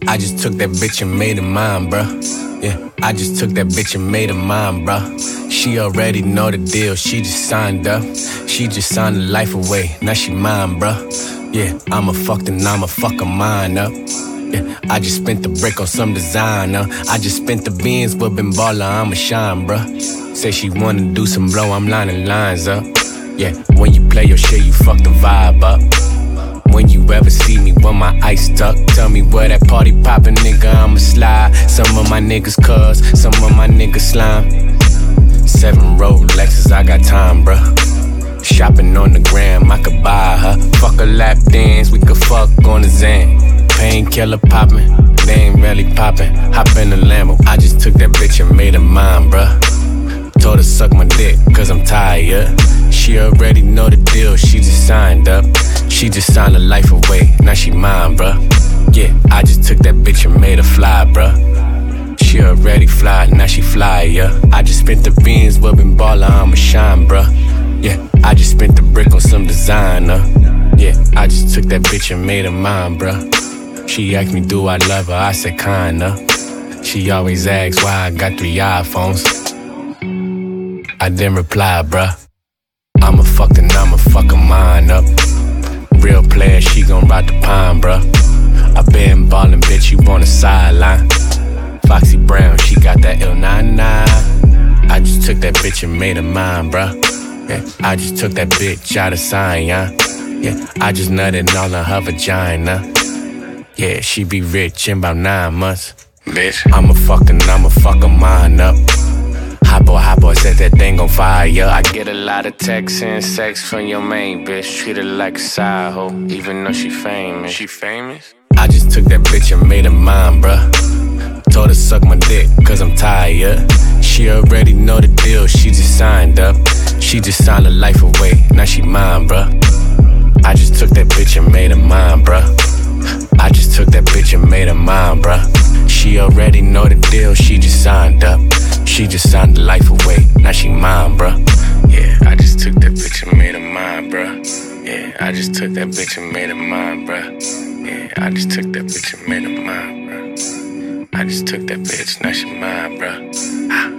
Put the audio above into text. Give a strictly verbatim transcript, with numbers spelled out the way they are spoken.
I just took that bitch and made her mine, bruh. Yeah, I just took that bitch and made her mine, bruh. She already know the deal, she just signed up. She just signed her life away, now she mine, bruh. Yeah, I'ma fuck then I'ma fuck her mine up. Yeah, I just spent the brick on some designer. I just spent the beans, but been baller, I'ma shine, bruh. Say she wanna do some blow, I'm lining lines up. Yeah, when you play your shit, you fuck the vibe up. When you ever see me with my ice tuck, tell me where that party poppin', nigga, I'ma slide. Some of my niggas cuz, some of my niggas slime. Seven Rolexes, I got time, bruh. Shopping on the gram, I could buy her. Fuck a lap dance, we could fuck on the Xan. Painkiller poppin', they ain't really poppin'. Hop in the Lambo, I just took that bitch and made her mine, bruh. Told her suck my dick, cause I'm tired. She already know the deal, she just signed up. She just signed her life away, now she mine, bruh. Yeah, I just took that bitch and made her fly, bruh. She already fly, now she fly, yeah. I just spent the beans, but been baller, I'ma shine, bruh. Yeah, I just spent the brick on some designer. Yeah, I just took that bitch and made her mine, bruh. She asked me, do I love her? I said, kinda. She always asks why I got three iPhones. I didn't reply, bruh. I'ma fuck then I'ma fuck her mine up. Real player, she gon' ride the pine, bruh. I been ballin', bitch, you on the sideline. Foxy Brown, she got that ill nine nine. I just took that bitch and made her mine, bruh. Yeah, I just took that bitch out of sign, yeah. Yeah, I just nutted all on her vagina. Yeah, she be rich in about nine months. Bitch, I'ma fuck then I'ma fuck her mine up. Hoppo, hoppo, said that thing on fire. I get a lot of texts and sex from your main bitch. Treat her like a side hoe, even though she famous. She famous? I just took that bitch and made her mine, bruh. Told her suck my dick, cause I'm tired. She already know the deal, she just signed up. She just signed her life away, now she mine, bruh. I just took that bitch and made her mine, bruh. I just took that bitch and made her mine, bruh. She already know the deal, she just signed up. She just signed her life away, now she mine, bruh. Yeah, I just took that bitch and made her mine, bruh. Yeah, I just took that bitch and made her mine, bruh. Yeah, I just took that bitch and made her mine, bruh. I just took that bitch, now she mine, bruh.